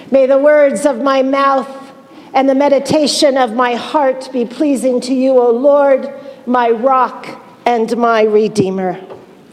May the words of my mouth and the meditation of my heart be pleasing to you, O Lord, my rock and my redeemer.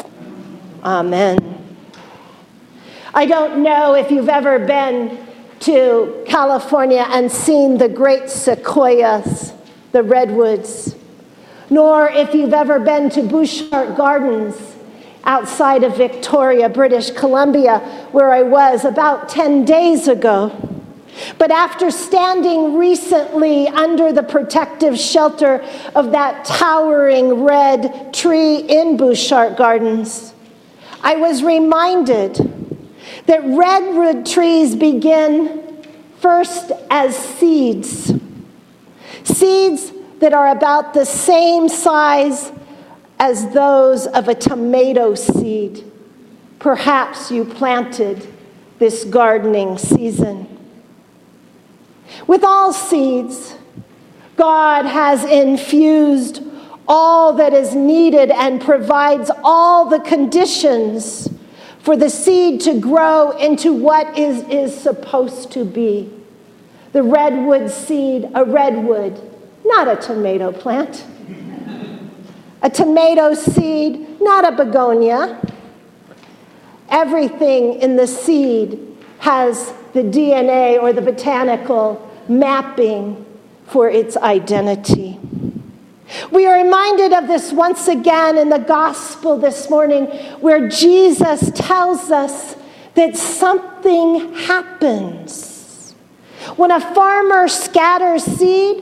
Amen. I don't know if you've ever been to California and seen the great sequoias, the redwoods, nor if you've ever been to Bouchard Gardens outside of Victoria, British Columbia, where I was about 10 days ago. But after standing recently under the protective shelter of that towering red tree in Bouchard Gardens, I was reminded that redwood trees begin first as seeds. Seeds that are about the same size as those of a tomato seed. Perhaps you planted this gardening season. With all seeds, God has infused all that is needed and provides all the conditions for the seed to grow into what is supposed to be. The redwood seed, a redwood, not a tomato plant. A tomato seed, not a begonia. Everything in the seed has the DNA or the botanical mapping for its identity. We are reminded of this once again in the gospel this morning, where Jesus tells us that something happens. When a farmer scatters seed,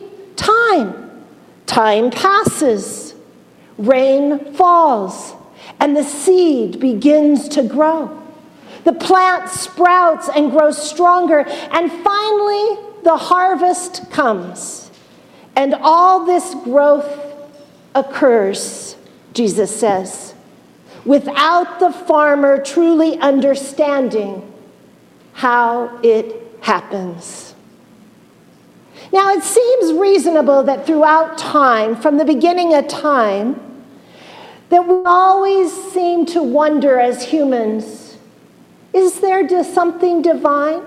time passes. Rain falls, and the seed begins to grow. The plant sprouts and grows stronger, and finally the harvest comes. And all this growth occurs, Jesus says, without the farmer truly understanding how it happens. Now, it seems reasonable that throughout time, from the beginning of time, that we always seem to wonder as humans, is there something divine?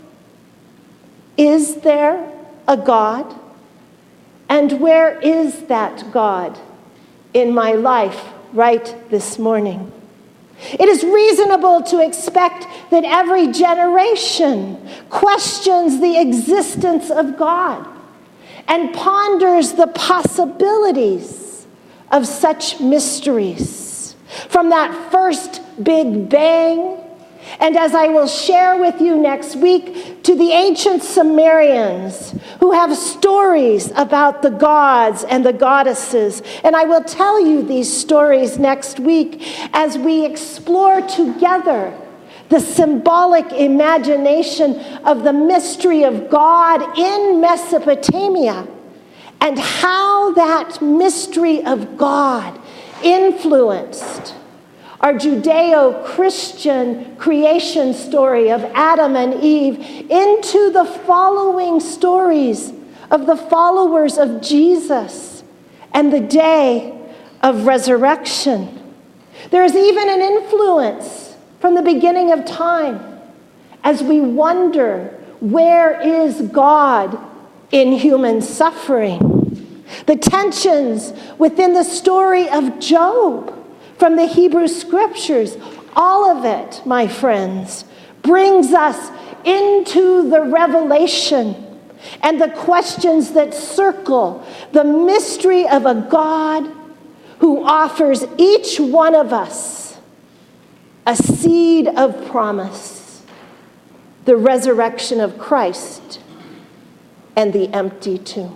Is there a God? And where is that God in my life right this morning? It is reasonable to expect that every generation questions the existence of God and ponders the possibilities of such mysteries. From that first Big Bang, and as I will share with you next week, to the ancient Sumerians who have stories about the gods and the goddesses. And I will tell you these stories next week as we explore together the symbolic imagination of the mystery of God in Mesopotamia and how that mystery of God influenced our Judeo-Christian creation story of Adam and Eve into the following stories of the followers of Jesus and the day of resurrection. There is even an influence from the beginning of time as we wonder, where is God in human suffering? The tensions within the story of Job from the Hebrew Scriptures, all of it, my friends, brings us into the revelation and the questions that circle the mystery of a God who offers each one of us a seed of promise, the resurrection of Christ and the empty tomb.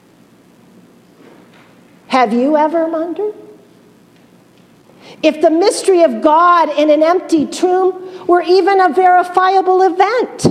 Have you ever wondered? If the mystery of God in an empty tomb were even a verifiable event,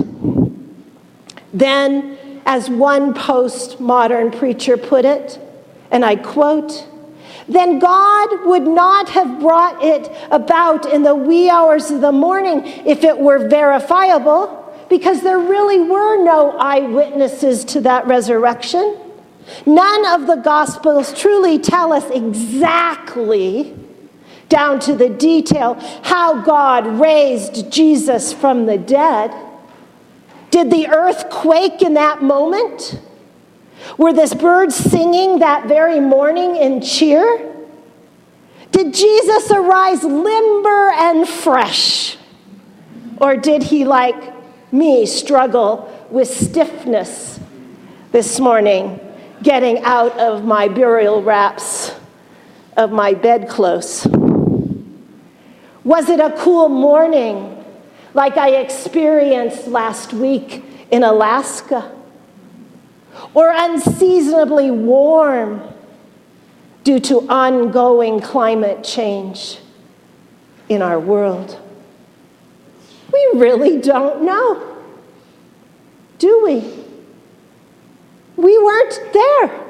then, as one postmodern preacher put it, and I quote, then God would not have brought it about in the wee hours of the morning if it were verifiable, because there really were no eyewitnesses to that resurrection. None of the Gospels truly tell us exactly, down to the detail, how God raised Jesus from the dead. Did the earth quake in that moment? Were the birds singing that very morning in cheer? Did Jesus arise limber and fresh? Or did he, like me, struggle with stiffness this morning, getting out of my burial wraps of my bedclothes? Was it a cool morning like I experienced last week in Alaska? Or unseasonably warm due to ongoing climate change in our world? We really don't know, do we? We weren't there.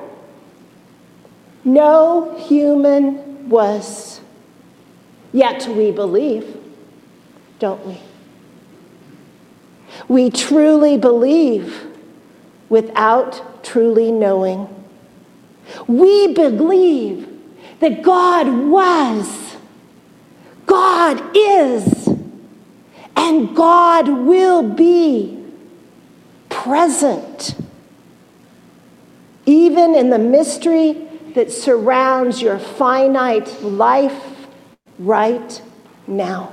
No human was. Yet we believe, don't we? We truly believe without truly knowing. We believe that God was, God is, and God will be present, even in the mystery that surrounds your finite life right now.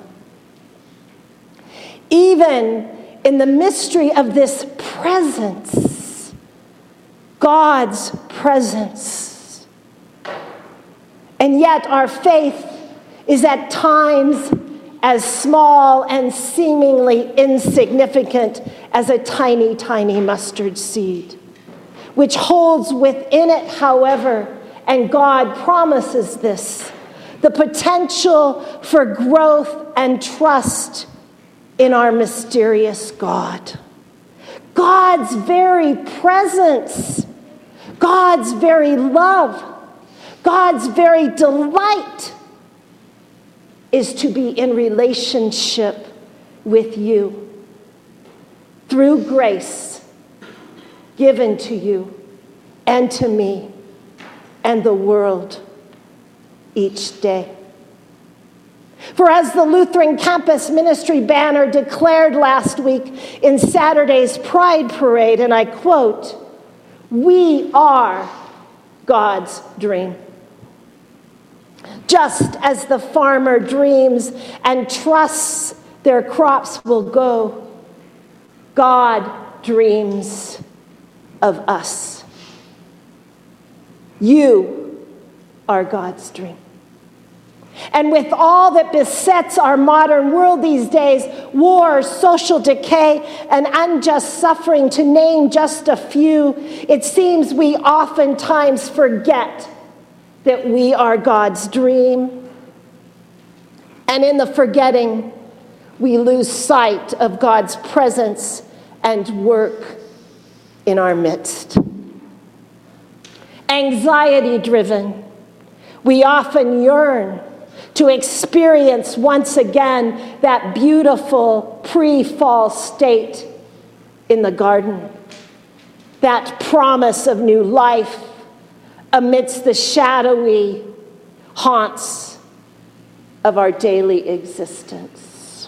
Even in the mystery of this presence, God's presence. And yet our faith is at times as small and seemingly insignificant as a tiny, tiny mustard seed, which holds within it, however, and God promises this, the potential for growth and trust in our mysterious God. God's very presence, God's very love, God's very delight is to be in relationship with you through grace given to you and to me and the world each day. For as the Lutheran Campus Ministry banner declared last week in Saturday's Pride Parade, and I quote, "We are God's dream." Just as the farmer dreams and trusts their crops will go, God dreams of us. You are God's dream. And with all that besets our modern world these days, war, social decay, and unjust suffering, to name just a few, it seems we oftentimes forget that we are God's dream. And in the forgetting, we lose sight of God's presence and work in our midst. Anxiety-driven, we often yearn to experience once again that beautiful pre-fall state in the garden, that promise of new life amidst the shadowy haunts of our daily existence.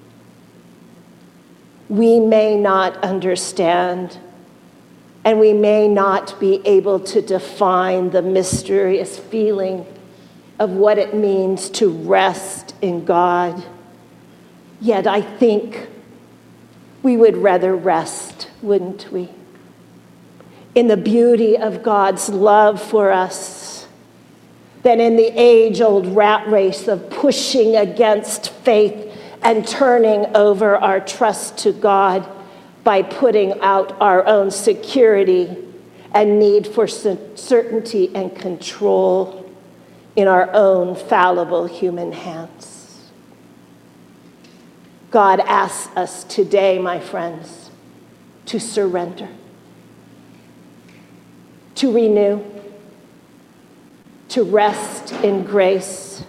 We may not understand, and we may not be able to define the mysterious feeling of what it means to rest in God. Yet I think we would rather rest, wouldn't we? In the beauty of God's love for us than in the age-old rat race of pushing against faith and turning over our trust to God by putting out our own security and need for certainty and control in our own fallible human hands. God asks us today, my friends, to surrender, to renew, to rest in grace,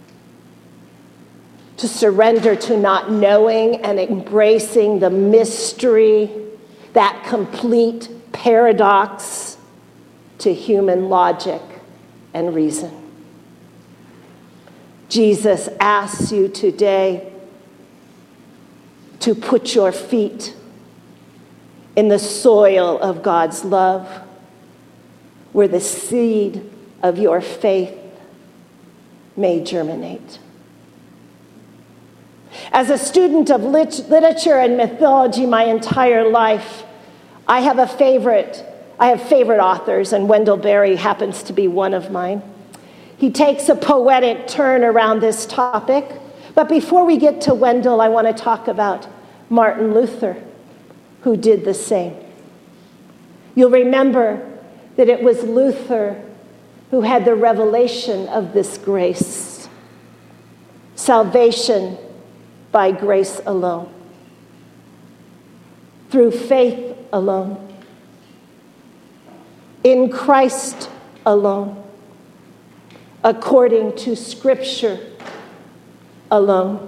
to surrender to not knowing and embracing the mystery, that complete paradox to human logic and reason. Jesus asks you today to put your feet in the soil of God's love, where the seed of your faith may germinate. As a student of literature and mythology my entire life, I have favorite authors, and Wendell Berry happens to be one of mine. He takes a poetic turn around this topic. But before we get to Wendell, I want to talk about Martin Luther, who did the same. You'll remember that it was Luther who had the revelation of this grace. Salvation by grace alone, through faith alone, in Christ alone, according to Scripture alone.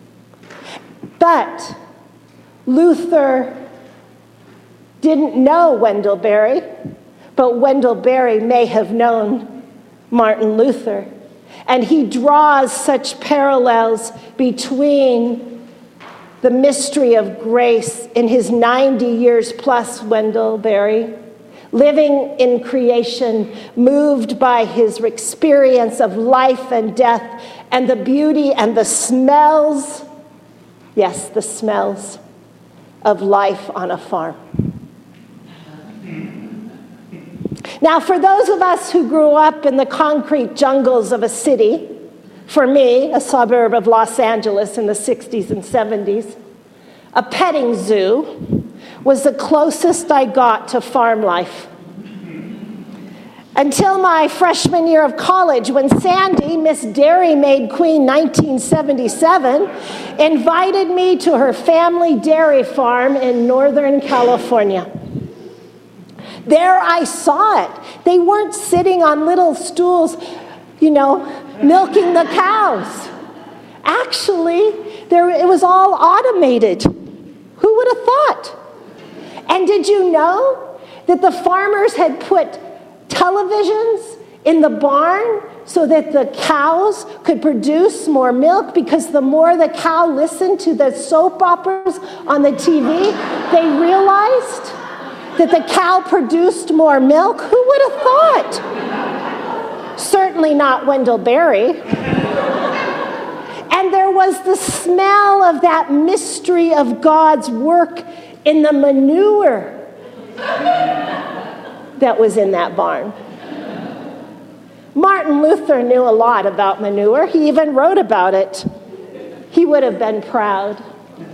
But Luther didn't know Wendell Berry, but Wendell Berry may have known Martin Luther. And he draws such parallels between the mystery of grace in his 90 years plus, Wendell Berry, living in creation, moved by his experience of life and death and the beauty and the smells, yes, the smells of life on a farm. Now, for those of us who grew up in the concrete jungles of a city, for me, a suburb of Los Angeles in the 60s and 70s, a petting zoo was the closest I got to farm life. Until my freshman year of college, when Sandy, Miss Dairy Maid Queen 1977, invited me to her family dairy farm in Northern California. There I saw it. They weren't sitting on little stools, milking the cows. Actually, it was all automated. Who would have thought? And did you know that the farmers had put televisions in the barn so that the cows could produce more milk? Because the more the cow listened to the soap operas on the TV, they realized that the cow produced more milk. Who would have thought? Certainly not Wendell Berry. And there was the smell of that mystery of God's work in the manure that was in that barn. Martin Luther knew a lot about manure. He even wrote about it. He would have been proud.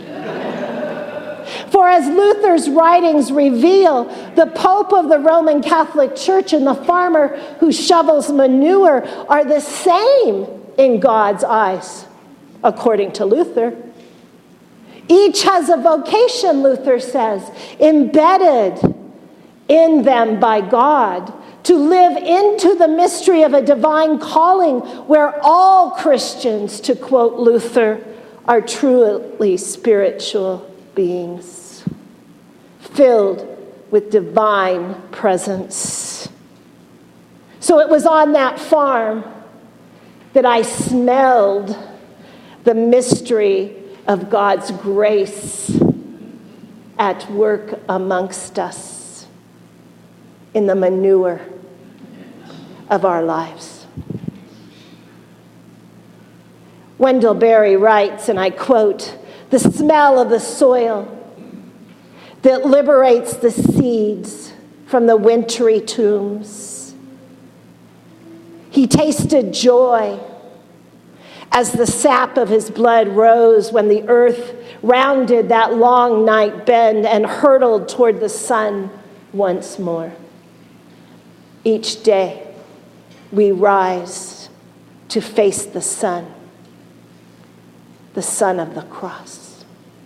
For as Luther's writings reveal, the Pope of the Roman Catholic Church and the farmer who shovels manure are the same in God's eyes, according to Luther. Each has a vocation, Luther says, embedded in them by God, to live into the mystery of a divine calling where all Christians, to quote Luther, are truly spiritual beings, filled with divine presence. So it was on that farm that I smelled the mystery of God's grace at work amongst us in the manure of our lives. Wendell Berry writes, and I quote, "The smell of the soil that liberates the seeds from the wintry tombs. He tasted joy as the sap of his blood rose when the earth rounded that long night bend and hurtled toward the sun once more. Each day we rise to face the Son of the cross.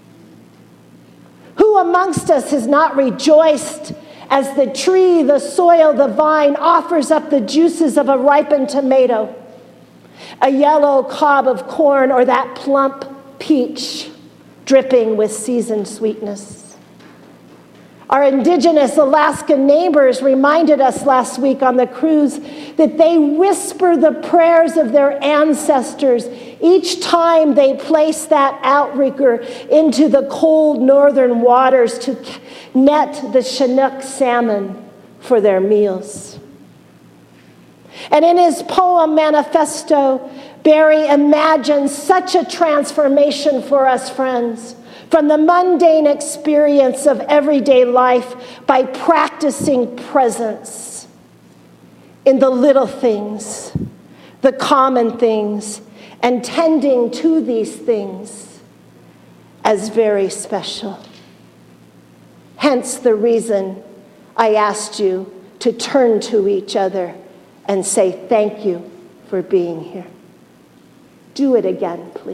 Who amongst us has not rejoiced as the tree, the soil, the vine offers up the juices of a ripened tomato, a yellow cob of corn, or that plump peach dripping with seasoned sweetness? Our indigenous Alaskan neighbors reminded us last week on the cruise that they whisper the prayers of their ancestors each time they place that outrigger into the cold northern waters to net the Chinook salmon for their meals. And in his poem Manifesto, Barry imagines such a transformation for us, friends, from the mundane experience of everyday life by practicing presence in the little things, the common things, and tending to these things as very special. Hence the reason I asked you to turn to each other and say thank you for being here. Do it again, please.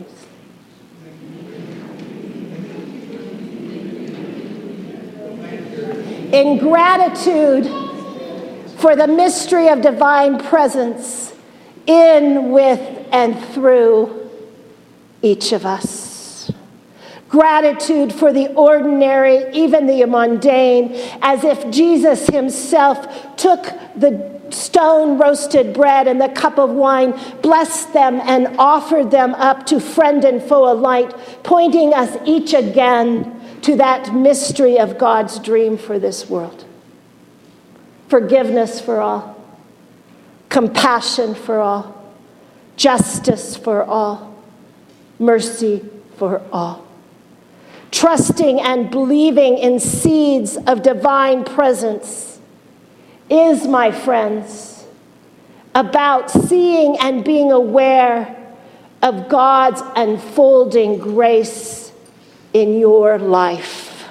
In gratitude for the mystery of divine presence in, with, and through each of us. Gratitude for the ordinary, even the mundane, as if Jesus himself took the stone-roasted bread and the cup of wine, blessed them, and offered them up to friend and foe alike, pointing us each again to that mystery of God's dream for this world. Forgiveness for all, compassion for all, justice for all, mercy for all. Trusting and believing in seeds of divine presence is, my friends, about seeing and being aware of God's unfolding grace in your life.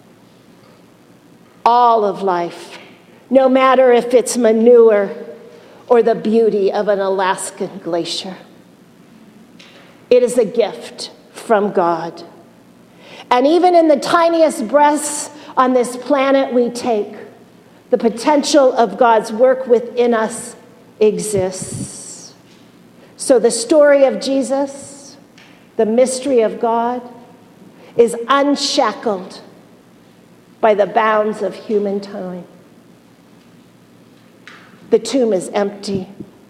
All of life, no matter if it's manure or the beauty of an Alaskan glacier. It is a gift from God. And even in the tiniest breaths on this planet we take, the potential of God's work within us exists. So the story of Jesus, the mystery of God, is unshackled by the bounds of human time. The tomb is empty.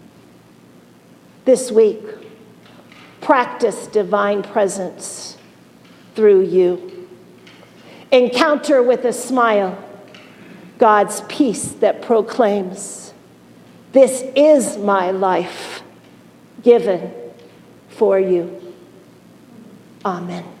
This week, practice divine presence through you. Encounter with a smile God's peace that proclaims, "This is my life given for you." Amen.